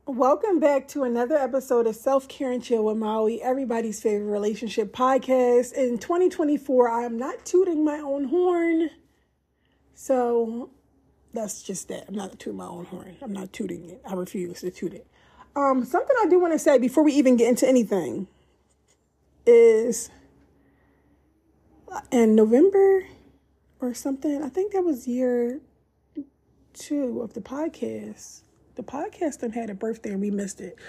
Welcome back to another episode of Self-Care and Chill with Maui, everybody's favorite relationship podcast. In 2024, I am not tooting my own horn. So that's just that. I'm not tooting my own horn. I'm not tooting it. I refuse to toot it. Something I do want to say before we even get into anything is in November or something, I think that was year 2 of the podcast. The podcast done had a birthday and we missed it.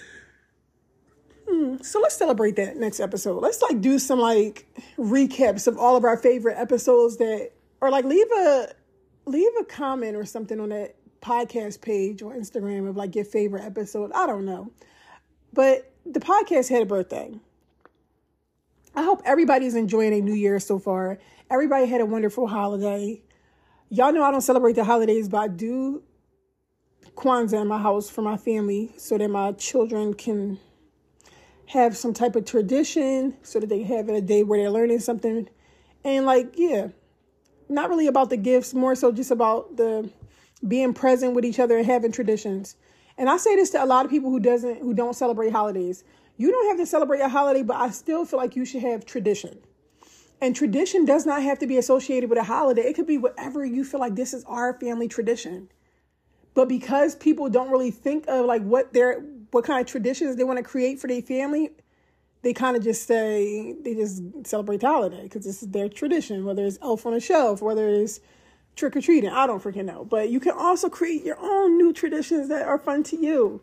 So let's celebrate that next episode. Let's do some recaps of all of our favorite episodes or leave a comment or something on that podcast page or Instagram of your favorite episode. I don't know. But the podcast had a birthday. I hope everybody's enjoying a new year so far. Everybody had a wonderful holiday. Y'all know I don't celebrate the holidays, but I do Kwanzaa in my house for my family so that my children can have some type of tradition, so that they have a day where they're learning something. And not really about the gifts, more so just about the being present with each other and having traditions. And I say this to a lot of people who don't celebrate holidays. You don't have to celebrate a holiday, but I still feel like you should have tradition. And tradition does not have to be associated with a holiday. It could be whatever you feel like this is our family tradition. But because people don't really think of what kind of traditions they want to create for their family, they kind of just say they just celebrate the holiday because this is their tradition, whether it's Elf on a Shelf, whether it's trick-or-treating. I don't freaking know. But you can also create your own new traditions that are fun to you.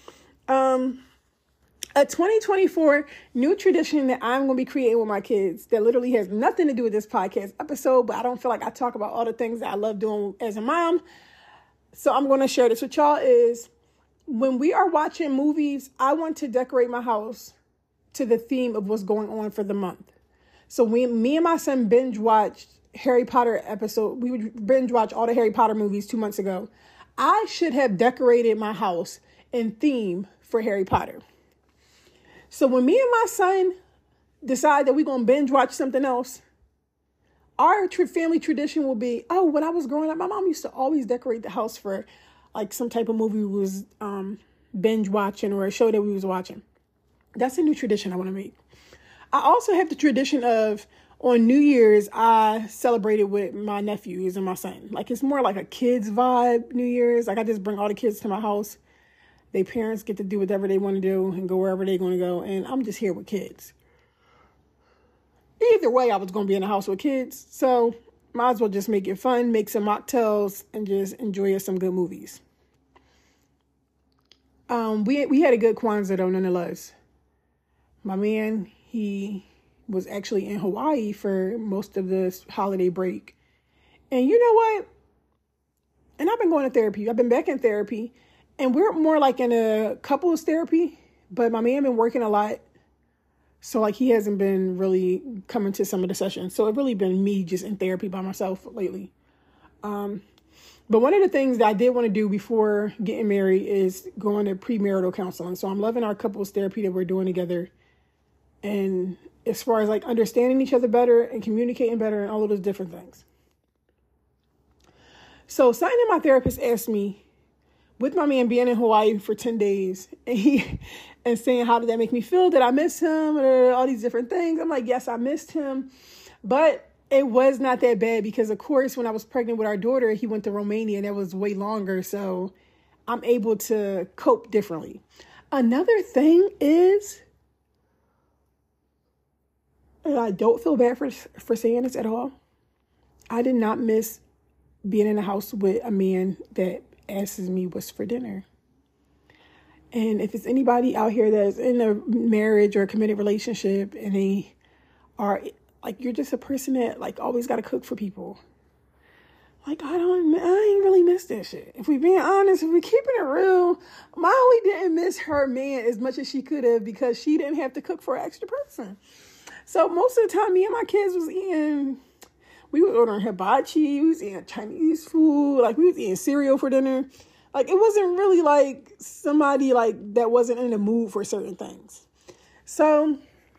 A 2024 new tradition that I'm going to be creating with my kids that literally has nothing to do with this podcast episode, but I don't feel like I talk about all the things that I love doing as a mom. So I'm going to share this with y'all is when we are watching movies, I want to decorate my house to the theme of what's going on for the month. So me and my son binge watched Harry Potter episode. We would binge watch all the Harry Potter movies 2 months ago. I should have decorated my house in theme for Harry Potter. So when me and my son decide that we're going to binge watch something else, our family tradition will be, when I was growing up, my mom used to always decorate the house for some type of movie we was binge watching or a show that we was watching. That's a new tradition I want to make. I also have the tradition of on New Year's, I celebrated with my nephews and my son. It's more like a kids vibe New Year's. I just bring all the kids to my house. Their parents get to do whatever they want to do and go wherever they're going to go. And I'm just here with kids. Either way, I was going to be in the house with kids, so might as well just make it fun, make some mocktails, and just enjoy some good movies. We had a good Kwanzaa, though, nonetheless. My man, he was actually in Hawaii for most of this holiday break. And you know what? And I've been going to therapy. I've been back in therapy, and we're more in a couples therapy, but my man been working a lot. So he hasn't been really coming to some of the sessions. So it really been me just in therapy by myself lately. But one of the things that I did want to do before getting married is going to premarital counseling. So I'm loving our couples therapy that we're doing together. And as far as understanding each other better and communicating better and all of those different things. So something that my therapist asked me, with my man being in Hawaii for 10 days and saying, how did that make me feel? Did I miss him? Or all these different things. I'm like, yes, I missed him. But it was not that bad because, of course, when I was pregnant with our daughter, he went to Romania and that was way longer. So I'm able to cope differently. Another thing is, and I don't feel bad for saying this at all, I did not miss being in the house with a man that asks me what's for dinner. And if it's anybody out here that's in a marriage or a committed relationship and they are you're just a person that always got to cook for people. I ain't really miss that shit. If we being honest, if we keeping it real, Molly didn't miss her man as much as she could have because she didn't have to cook for an extra person. So most of the time, me and my kids we were ordering hibachi, we was eating Chinese food, we was eating cereal for dinner. It wasn't really somebody that wasn't in the mood for certain things. So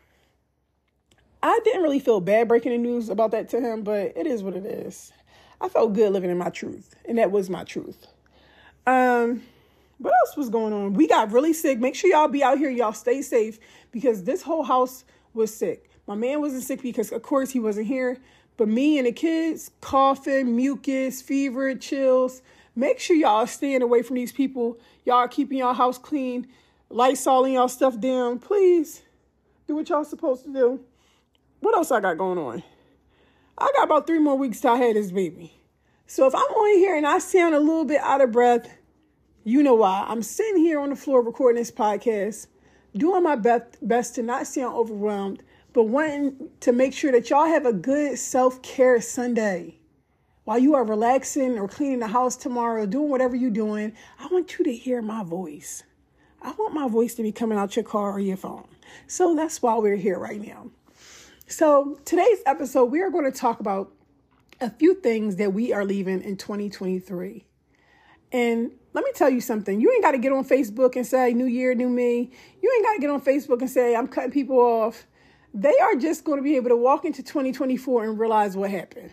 I didn't really feel bad breaking the news about that to him, but it is what it is. I felt good living in my truth, and that was my truth. What else was going on? We got really sick. Make sure y'all be out here. Y'all stay safe because this whole house was sick. My man wasn't sick because, of course, he wasn't here. But me and the kids, coughing, mucus, fever, chills. Make sure y'all are staying away from these people. Y'all are keeping y'all house clean, Lysoling y'all stuff down. Please do what y'all supposed to do. What else I got going on? I got about 3 more weeks till I had this baby. So if I'm on here and I sound a little bit out of breath, you know why. I'm sitting here on the floor recording this podcast, doing my best to not sound overwhelmed, but wanting to make sure that y'all have a good self-care Sunday. While you are relaxing or cleaning the house tomorrow, doing whatever you're doing, I want you to hear my voice. I want my voice to be coming out your car or your phone. So that's why we're here right now. So today's episode, we are going to talk about a few things that we are leaving in 2023. And let me tell you something. You ain't got to get on Facebook and say, new year, new me. You ain't got to get on Facebook and say, I'm cutting people off. They are just going to be able to walk into 2024 and realize what happened.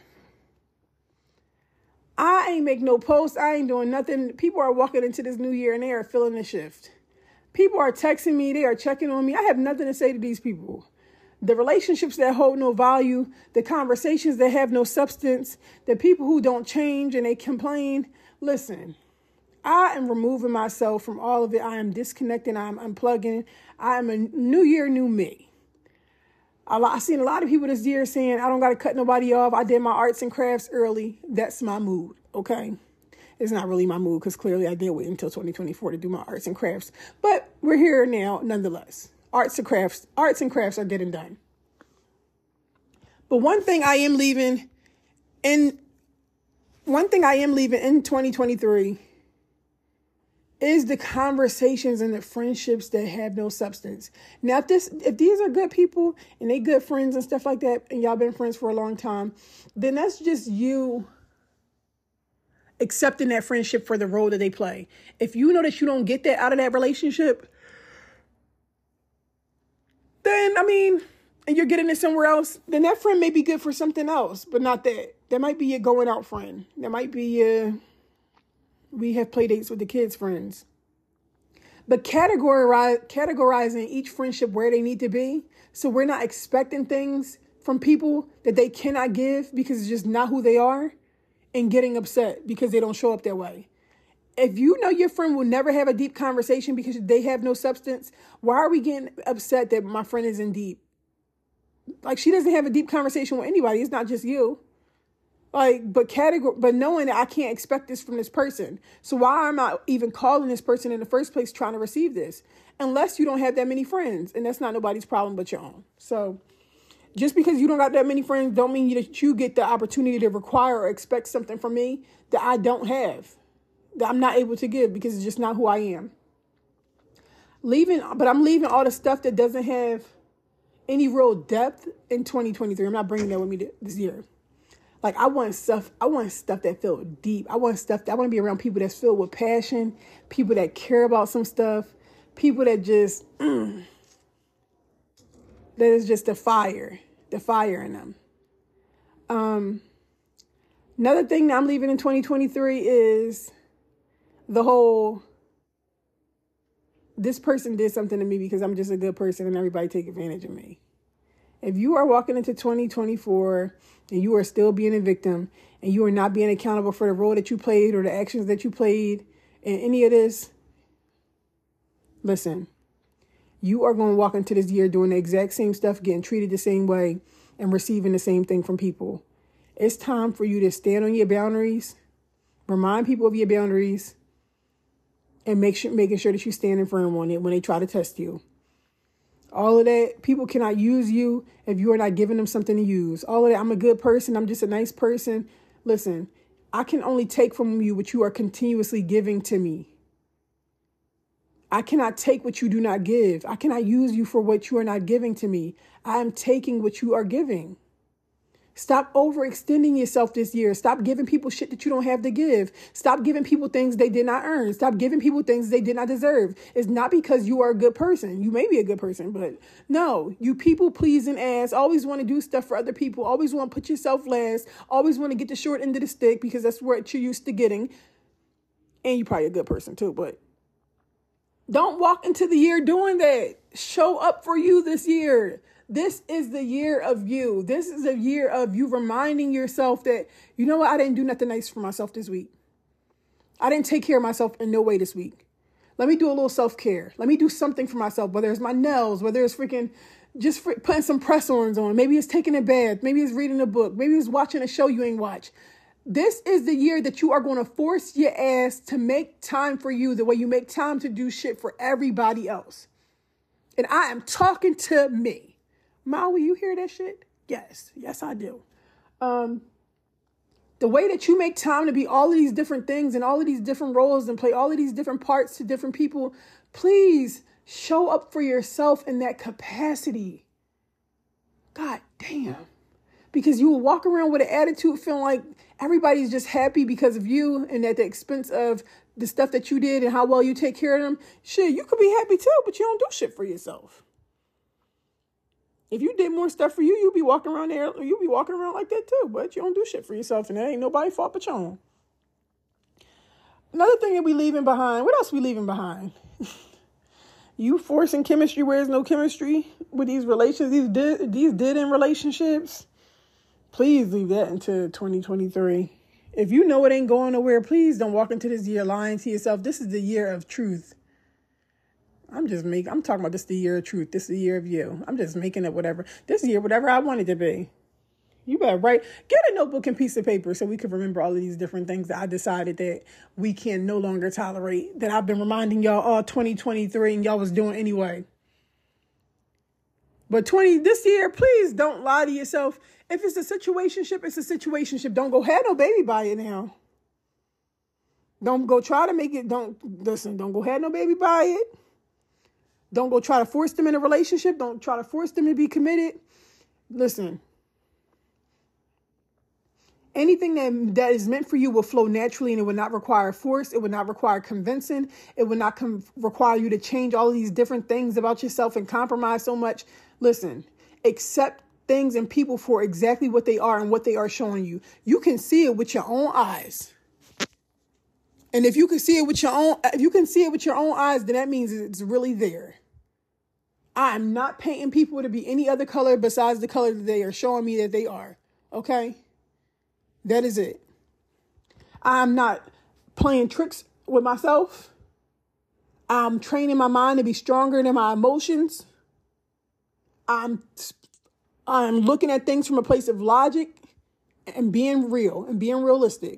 I ain't make no posts. I ain't doing nothing. People are walking into this new year and they are feeling the shift. People are texting me. They are checking on me. I have nothing to say to these people. The relationships that hold no value, the conversations that have no substance, the people who don't change and they complain. Listen, I am removing myself from all of it. I am disconnecting. I am unplugging. I am a new year, new me. I've seen a lot of people this year saying, I don't got to cut nobody off. I did my arts and crafts early. That's my mood. Okay. It's not really my mood because clearly I did wait until 2024 to do my arts and crafts. But we're here now nonetheless. Arts and crafts are getting done. But one thing I am leaving in 2023 is the conversations and the friendships that have no substance. Now, if these are good people and they good friends and stuff like that, and y'all been friends for a long time, then that's just you accepting that friendship for the role that they play. If you know that you don't get that out of that relationship, then, and you're getting it somewhere else, then that friend may be good for something else, but not that. That might be your going out friend. That might be your, we have play dates with the kids' friends. But categorizing each friendship where they need to be, so we're not expecting things from people that they cannot give because it's just not who they are, and getting upset because they don't show up that way. If you know your friend will never have a deep conversation because they have no substance, why are we getting upset that my friend isn't deep? Like, she doesn't have a deep conversation with anybody. It's not just you. But knowing that I can't expect this from this person. So why am I even calling this person in the first place trying to receive this? Unless you don't have that many friends. And that's not nobody's problem but your own. So just because you don't got that many friends don't mean that you get the opportunity to require or expect something from me that I don't have, that I'm not able to give because it's just not who I am. But I'm leaving all the stuff that doesn't have any real depth in 2023. I'm not bringing that with me this year. Like, I want stuff that feels deep. I want to be around people that's filled with passion, people that care about some stuff, people that just, that is just the fire in them. Another thing that I'm leaving in 2023 is the whole, this person did something to me because I'm just a good person and everybody take advantage of me. If you are walking into 2024 and you are still being a victim and you are not being accountable for the role that you played or the actions that you played in any of this, listen, you are going to walk into this year doing the exact same stuff, getting treated the same way and receiving the same thing from people. It's time for you to stand on your boundaries, remind people of your boundaries, and making sure that you stand firm on it when they try to test you. All of that, people cannot use you if you are not giving them something to use. All of that, I'm a good person, I'm just a nice person. Listen, I can only take from you what you are continuously giving to me. I cannot take what you do not give. I cannot use you for what you are not giving to me. I am taking what you are giving. Stop overextending yourself this year. Stop giving people shit that you don't have to give. Stop giving people things they did not earn. Stop giving people things they did not deserve. It's not because you are a good person. You may be a good person, but no, you people pleasing ass, always want to do stuff for other people, always want to put yourself last, always want to get the short end of the stick because that's what you're used to getting. And you're probably a good person too, but Don't walk into the year doing that. Show up for you this year. This is the year of you. This is a year of you reminding yourself that, you know what, I didn't do nothing nice for myself this week. I didn't take care of myself in no way this week. Let me do a little self-care. Let me do something for myself, whether it's my nails, whether it's putting some press-ons on. Maybe it's taking a bath. Maybe it's reading a book. Maybe it's watching a show you ain't watched. This is the year that you are going to force your ass to make time for you the way you make time to do shit for everybody else. And I am talking to me. Maui, you hear that shit? Yes. Yes, I do. The way that you make time to be all of these different things and all of these different roles and play all of these different parts to different people, please show up for yourself in that capacity. God damn. Because you will walk around with an attitude feeling like everybody's just happy because of you and at the expense of the stuff that you did and how well you take care of them. Shit, you could be happy too, but you don't do shit for yourself. If you did more stuff for you, you'd be walking around like that too, but you don't do shit for yourself, and that ain't nobody's fault but your own. Another thing that we leaving behind, what else we leaving behind? You forcing chemistry where there's no chemistry with these relations, these did-in relationships. Please leave that into 2023. If you know it ain't going nowhere, please don't walk into this year lying to yourself. This is the year of truth. I'm talking about this the year of truth. This is the year of you. I'm just making up whatever. This year, whatever I want it to be. You better get a notebook and piece of paper so we can remember all of these different things that I decided that we can no longer tolerate, that I've been reminding y'all all 2023 and y'all was doing anyway. But this year, please don't lie to yourself. If it's a situationship, it's a situationship. Don't go have no baby by it now. Don't go try to make it. Don't go have no baby by it. Don't go try to force them in a relationship. Don't try to force them to be committed. Listen, anything that is meant for you will flow naturally, and it will not require force. It will not require convincing. It will not require you to change all of these different things about yourself and compromise so much. Listen, accept things and people for exactly what they are and what they are showing you. You can see it with your own eyes. And if you can see it with your own eyes, then that means it's really there. I am not painting people to be any other color besides the color that they are showing me that they are. Okay? That is it. I'm not playing tricks with myself. I'm training my mind to be stronger than my emotions. I'm looking at things from a place of logic and being real and being realistic.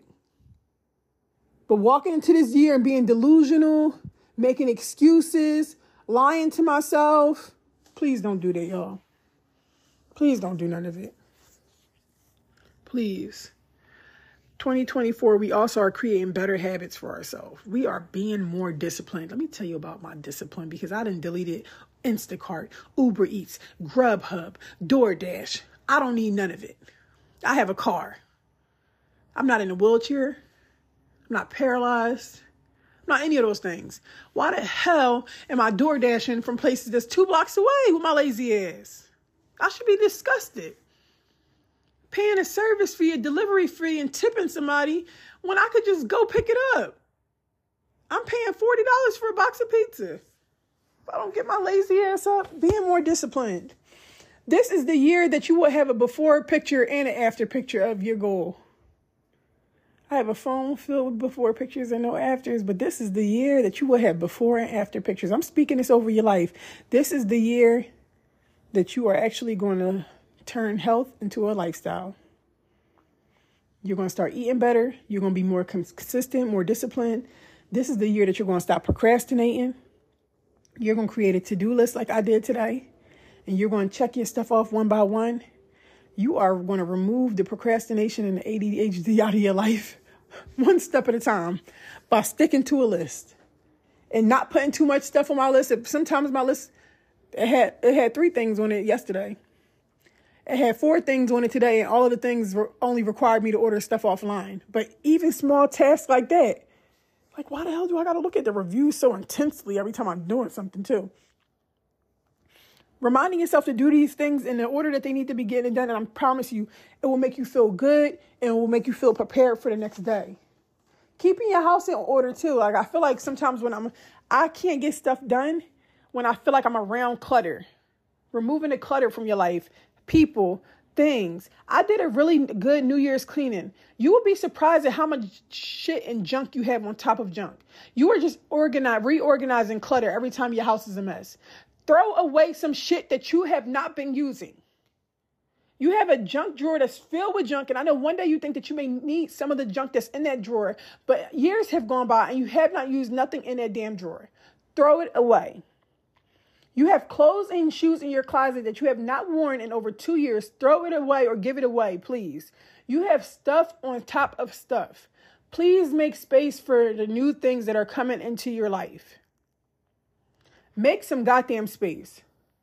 But walking into this year and being delusional, making excuses, lying to myself, please don't do that, y'all. Please don't do none of it. Please. 2024, we also are creating better habits for ourselves. We are being more disciplined. Let me tell you about my discipline, because I done deleted Instacart, Uber Eats, Grubhub, DoorDash. I don't need none of it. I have a car. I'm not in a wheelchair. I'm not paralyzed. I'm not any of those things. Why the hell am I door dashing from places that's 2 blocks away with my lazy ass? I should be disgusted. Paying a service fee, a delivery fee, and tipping somebody when I could just go pick it up. I'm paying $40 for a box of pizza. If I don't get my lazy ass up, being more disciplined. This is the year that you will have a before picture and an after picture of your goal. I have a phone filled with before pictures and no afters, but this is the year that you will have before and after pictures. I'm speaking this over your life. This is the year that you are actually going to turn health into a lifestyle. You're going to start eating better. You're going to be more consistent, more disciplined. This is the year that you're going to stop procrastinating. You're going to create a to-do list like I did today, and you're going to check your stuff off one by one. You are going to remove the procrastination and the ADHD out of your life one step at a time by sticking to a list and not putting too much stuff on my list. Sometimes my list, it had 3 things on it yesterday. It had 4 things on it today, and all of the things only required me to order stuff offline. But even small tasks like that, like, why the hell do I got to look at the reviews so intensely every time I'm doing something too? Reminding yourself to do these things in the order that they need to be getting done, and I promise you, it will make you feel good and it will make you feel prepared for the next day. Keeping your house in order too. Like, I feel like sometimes when I can't get stuff done when I feel like I'm around clutter. Removing the clutter from your life, people, things. I did a really good New Year's cleaning. You will be surprised at how much shit and junk you have on top of junk. You are just reorganizing clutter every time your house is a mess. Throw away some shit that you have not been using. You have a junk drawer that's filled with junk, and I know one day you think that you may need some of the junk that's in that drawer, but years have gone by and you have not used nothing in that damn drawer. Throw it away. You have clothes and shoes in your closet that you have not worn in over 2 years. Throw it away or give it away, please. You have stuff on top of stuff. Please make space for the new things that are coming into your life. Make some goddamn space.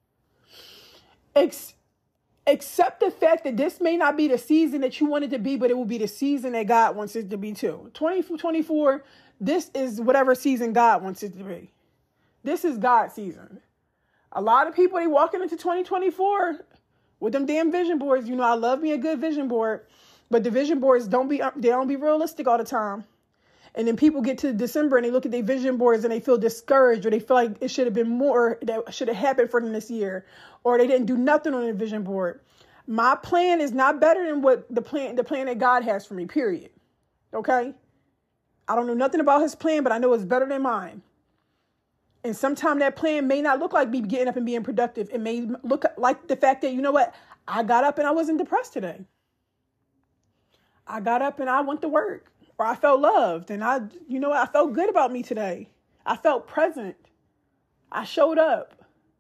Accept the fact that this may not be the season that you want it to be, but it will be the season that God wants it to be too. 2024, this is whatever season God wants it to be. This is God's season. A lot of people, they walking into 2024 with them damn vision boards. You know, I love me a good vision board, but the vision boards don't be realistic all the time. And then people get to December and they look at their vision boards and they feel discouraged, or they feel like it should have been more that should have happened for them this year, or they didn't do nothing on the vision board. My plan is not better than what the plan that God has for me, period. Okay? I don't know nothing about his plan, but I know it's better than mine. And sometimes that plan may not look like me getting up and being productive. It may look like the fact that, you know what, I got up and I wasn't depressed today. I got up and I went to work. Or I felt loved and I felt good about me today. I felt present. I showed up.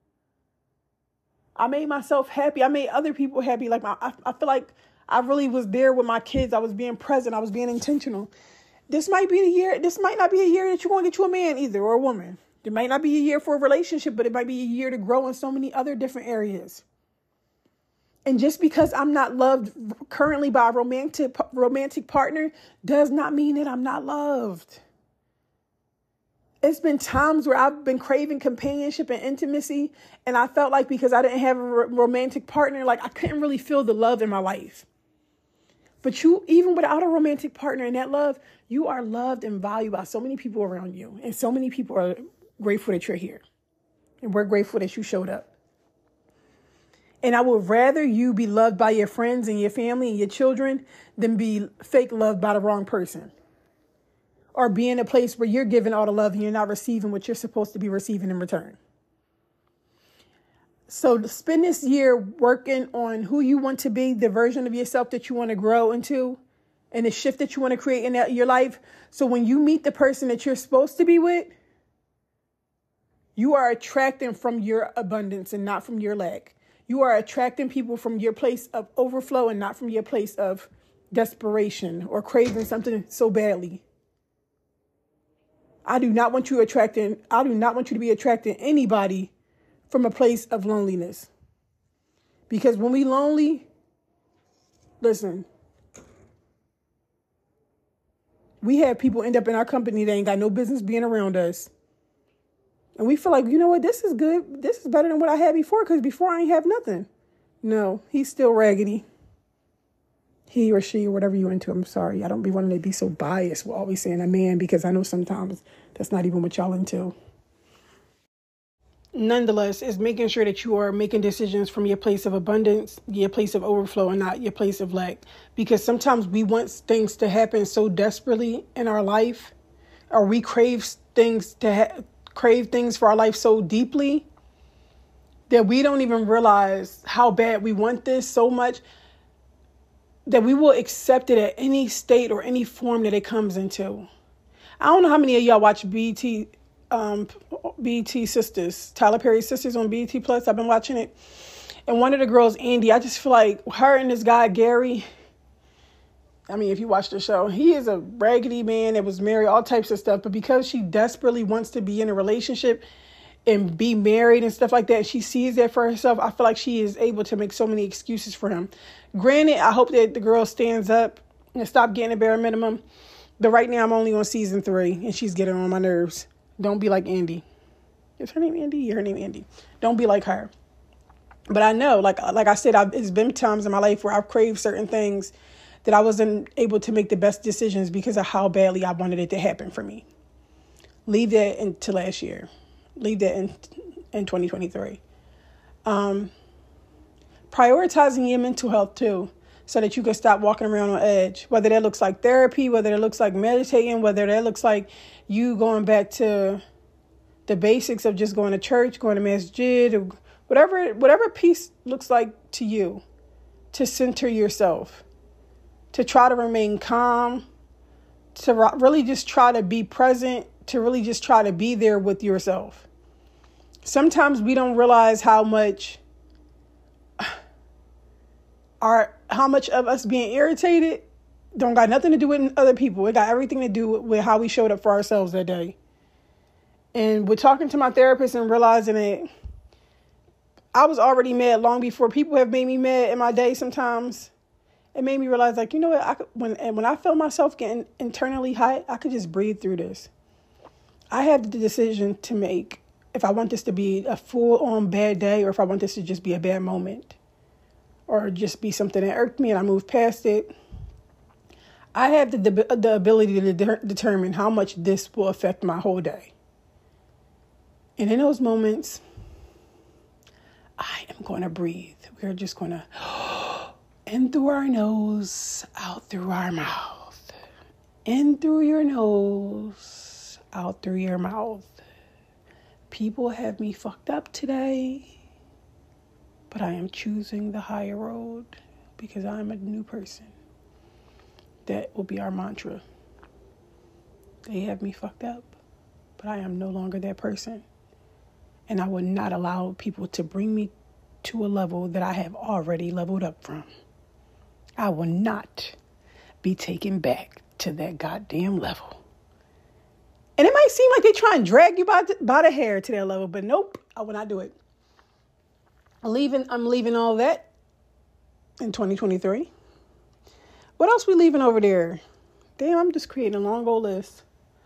I made myself happy. I made other people happy. Like I feel like I really was there with my kids. I was being present. I was being intentional. This might be the year. This might not be a year that you're going to get you a man either, or a woman. It might not be a year for a relationship, but it might be a year to grow in so many other different areas. And just because I'm not loved currently by a romantic partner does not mean that I'm not loved. It's been times where I've been craving companionship and intimacy, and I felt like because I didn't have a romantic partner, like I couldn't really feel the love in my life. But you, even without a romantic partner and that love, you are loved and valued by so many people around you. And so many people are grateful that you're here. And we're grateful that you showed up. And I would rather you be loved by your friends and your family and your children than be fake loved by the wrong person. Or be in a place where you're giving all the love and you're not receiving what you're supposed to be receiving in return. So spend this year working on who you want to be, the version of yourself that you want to grow into, and the shift that you want to create in your life. So when you meet the person that you're supposed to be with, you are attracting from your abundance and not from your lack. You are attracting people from your place of overflow and not from your place of desperation or craving something so badly. I do not want you to be attracting anybody from a place of loneliness. Because when we lonely, listen, we have people end up in our company that ain't got no business being around us. And we feel like, you know what, this is good. This is better than what I had before, because before I ain't have nothing. No, he's still raggedy. He or she or whatever you into. I'm sorry. I don't be wanting to be so biased with always saying a man, because I know sometimes that's not even what y'all into. Nonetheless, it's making sure that you are making decisions from your place of abundance, your place of overflow, and not your place of lack. Because sometimes we want things to happen so desperately in our life, or we crave things for our life so deeply that we don't even realize how bad we want this so much that we will accept it at any state or any form that it comes into. I don't know how many of y'all watch BET Sisters, Tyler Perry Sisters on BET Plus. I've been watching it. And one of the girls, Andy, I just feel like her and this guy, Gary, I mean, if you watch the show, he is a raggedy man that was married, all types of stuff. But because she desperately wants to be in a relationship and be married and stuff like that, she sees that for herself. I feel like she is able to make so many excuses for him. Granted, I hope that the girl stands up and stop getting a bare minimum. But right now, I'm only on season 3, and she's getting on my nerves. Don't be like Andy. Is her name Andy? Yeah, her name Andy. Don't be like her. But I know, like I said, it's been times in my life where I've craved certain things that I wasn't able to make the best decisions because of how badly I wanted it to happen for me. Leave that into last year. Leave that in 2023. Prioritizing your mental health too, so that you can stop walking around on edge. Whether that looks like therapy, whether that looks like meditating, whether that looks like you going back to the basics of just going to church, going to masjid, or whatever peace looks like to you, to center yourself, to try to remain calm, to really just try to be present, to really just try to be there with yourself. Sometimes we don't realize how much of us being irritated don't got nothing to do with other people. It got everything to do with how we showed up for ourselves that day. And with talking to my therapist and realizing that I was already mad long before people have made me mad in my day sometimes, it made me realize, like, you know what, when I felt myself getting internally hot, I could just breathe through this. I have the decision to make if I want this to be a full-on bad day or if I want this to just be a bad moment or just be something that irked me and I moved past it. I have the ability to determine how much this will affect my whole day. And in those moments, I am going to breathe. We're just going to in through our nose, out through our mouth. In through your nose, out through your mouth. People have me fucked up today, but I am choosing the higher road because I'm a new person. That will be our mantra. They have me fucked up, but I am no longer that person. And I will not allow people to bring me to a level that I have already leveled up from. I will not be taken back to that goddamn level. And it might seem like they try and drag you by the hair to that level, but nope, I will not do it. I'm leaving all that in 2023. What else we leaving over there? Damn, I'm just creating a long old list.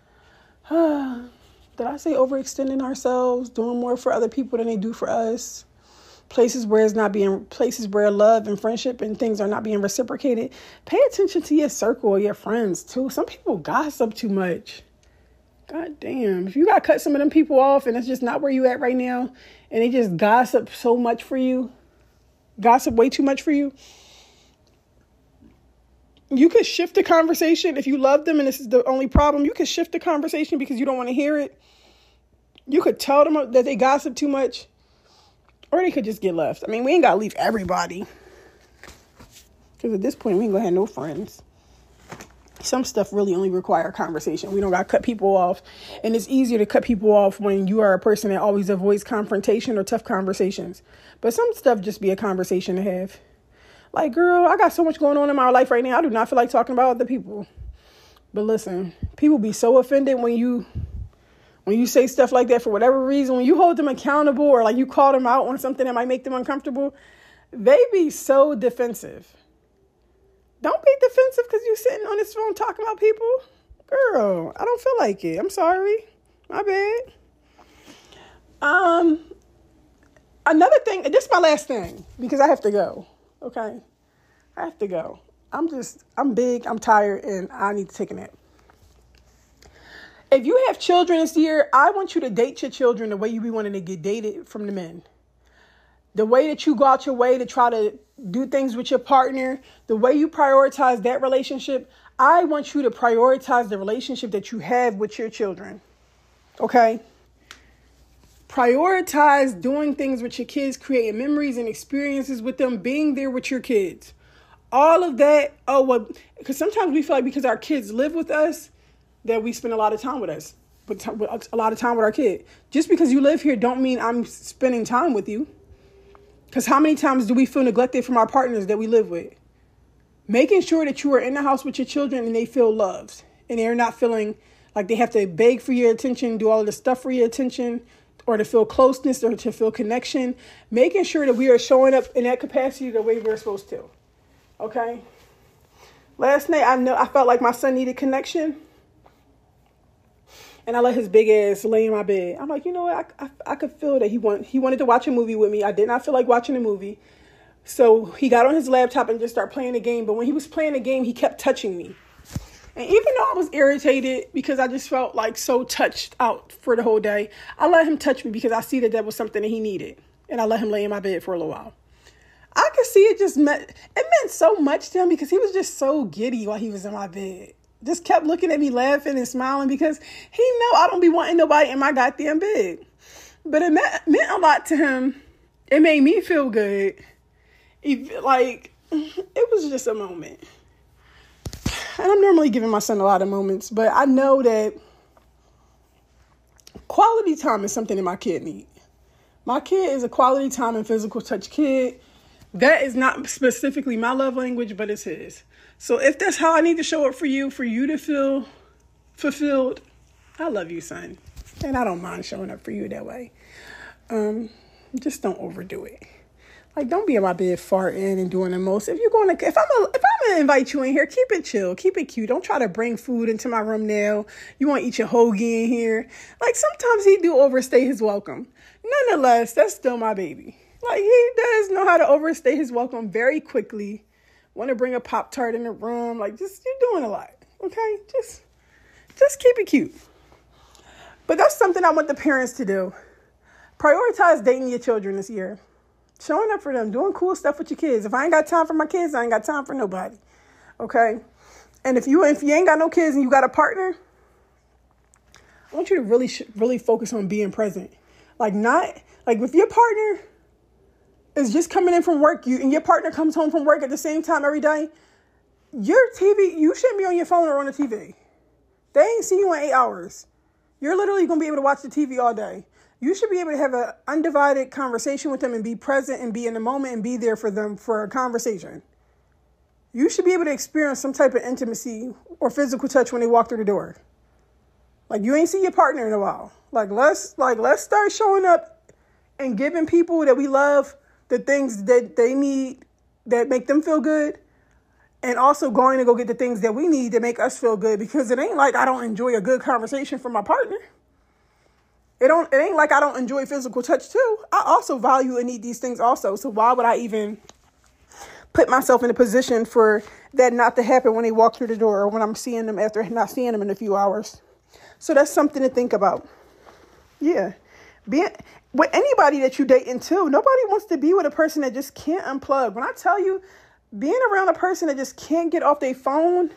Did I say overextending ourselves, doing more for other people than they do for us? Places where love and friendship and things are not being reciprocated. Pay attention to your circle, your friends too. Some people gossip too much. God damn. If you got to cut some of them people off and it's just not where you at right now, and they just gossip so much for you, gossip way too much for you, you could shift the conversation. If you love them and this is the only problem, you could shift the conversation because you don't want to hear it. You could tell them that they gossip too much, or they could just get left. I mean, we ain't got to leave everybody, because at this point, we ain't going to have no friends. Some stuff really only require conversation. We don't got to cut people off. And it's easier to cut people off when you are a person that always avoids confrontation or tough conversations. But some stuff just be a conversation to have. Like, girl, I got so much going on in my life right now. I do not feel like talking about other people. But listen, people be so offended when you say stuff like that for whatever reason. When you hold them accountable or like you call them out on something that might make them uncomfortable, they be so defensive. Don't be defensive because you're sitting on this phone talking about people. Girl, I don't feel like it. I'm sorry. My bad. Another thing, this is my last thing because I have to go. Okay? I have to go. I'm big, I'm tired, and I need to take a nap. If you have children this year, I want you to date your children the way you be wanting to get dated from the men. The way that you go out your way to try to do things with your partner, the way you prioritize that relationship, I want you to prioritize the relationship that you have with your children. Okay? Prioritize doing things with your kids, creating memories and experiences with them, being there with your kids. All of that, because sometimes we feel like because our kids live with us, that we spend a lot of time with us, a lot of time with our kid. Just because you live here don't mean I'm spending time with you. Because how many times do we feel neglected from our partners that we live with? Making sure that you are in the house with your children and they feel loved. And they're not feeling like they have to beg for your attention, do all of the stuff for your attention, or to feel closeness or to feel connection. Making sure that we are showing up in that capacity the way we're supposed to. Okay? Last night, I felt like my son needed connection. And I let his big ass lay in my bed. I'm like, you know what? I could feel that he wanted to watch a movie with me. I did not feel like watching a movie. So he got on his laptop and just started playing the game. But when he was playing the game, he kept touching me. And even though I was irritated because I just felt like so touched out for the whole day, I let him touch me because I see that was something that he needed. And I let him lay in my bed for a little while. I could see it meant so much to him because he was just so giddy while he was in my bed. Just kept looking at me laughing and smiling because he know I don't be wanting nobody in my goddamn bed. But it meant a lot to him. It made me feel good. It was just a moment. And I'm normally giving my son a lot of moments, but I know that quality time is something that my kid needs. My kid is a quality time and physical touch kid. That is not specifically my love language, but it's his. So if that's how I need to show up for you to feel fulfilled, I love you, son. And I don't mind showing up for you that way. Just don't overdo it. Like, don't be in my bed farting and doing the most. If I'm gonna invite you in here, keep it chill, keep it cute. Don't try to bring food into my room now. You want to eat your hoagie in here. Like, sometimes he do overstay his welcome. Nonetheless, that's still my baby. Like, he does know how to overstay his welcome very quickly. Want to bring a Pop-Tart in the room. Like, you're doing a lot. Okay? Just keep it cute. But that's something I want the parents to do. Prioritize dating your children this year. Showing up for them, doing cool stuff with your kids. If I ain't got time for my kids, I ain't got time for nobody. Okay? And if you ain't got no kids and you got a partner, I want you to really focus on being present. Like, if your partner is just coming in from work, and your partner comes home from work at the same time every day, your TV, you shouldn't be on your phone or on the TV. They ain't seen you in 8 hours. You're literally going to be able to watch the TV all day. You should be able to have an undivided conversation with them and be present and be in the moment and be there for them for a conversation. You should be able to experience some type of intimacy or physical touch when they walk through the door. Like, you ain't seen your partner in a while. Let's start showing up and giving people that we love the things that they need that make them feel good, and also going to go get the things that we need to make us feel good, because it ain't like I don't enjoy a good conversation from my partner. It ain't like I don't enjoy physical touch too. I also value and need these things also. So why would I even put myself in a position for that not to happen when they walk through the door or when I'm seeing them after not seeing them in a few hours? So that's something to think about. Yeah. With anybody that you dating too, nobody wants to be with a person that just can't unplug. When I tell you, being around a person that just can't get off their phone,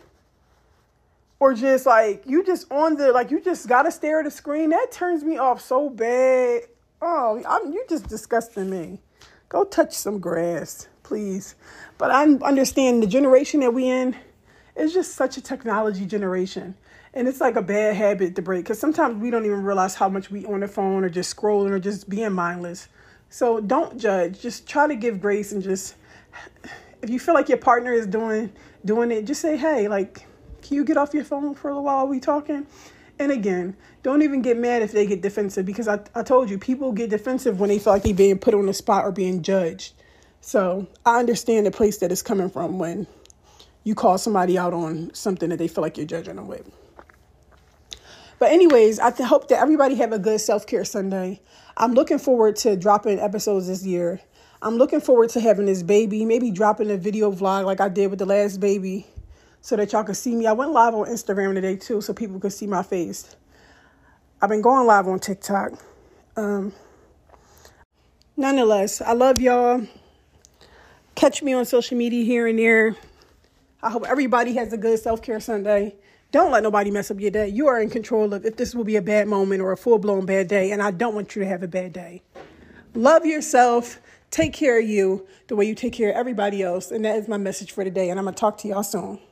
or just you just gotta stare at the screen, that turns me off so bad. Oh, you just disgusting me. Go touch some grass, please. But I understand the generation that we in is just such a technology generation. And it's like a bad habit to break, because sometimes we don't even realize how much we on the phone or just scrolling or just being mindless. So don't judge. Just try to give grace, and just, if you feel like your partner is doing it, just say, hey, can you get off your phone for a little while we talking? And again, don't even get mad if they get defensive, because I told you, people get defensive when they feel like they're being put on the spot or being judged. So I understand the place that it's coming from when you call somebody out on something that they feel like you're judging them with. But anyways, I hope that everybody have a good self-care Sunday. I'm looking forward to dropping episodes this year. I'm looking forward to having this baby, maybe dropping a video vlog like I did with the last baby, so that y'all can see me. I went live on Instagram today too, so people could see my face. I've been going live on TikTok. Nonetheless, I love y'all. Catch me on social media here and there. I hope everybody has a good self-care Sunday. Don't let nobody mess up your day. You are in control of if this will be a bad moment or a full-blown bad day, and I don't want you to have a bad day. Love yourself. Take care of you the way you take care of everybody else, and that is my message for today, and I'm going to talk to y'all soon.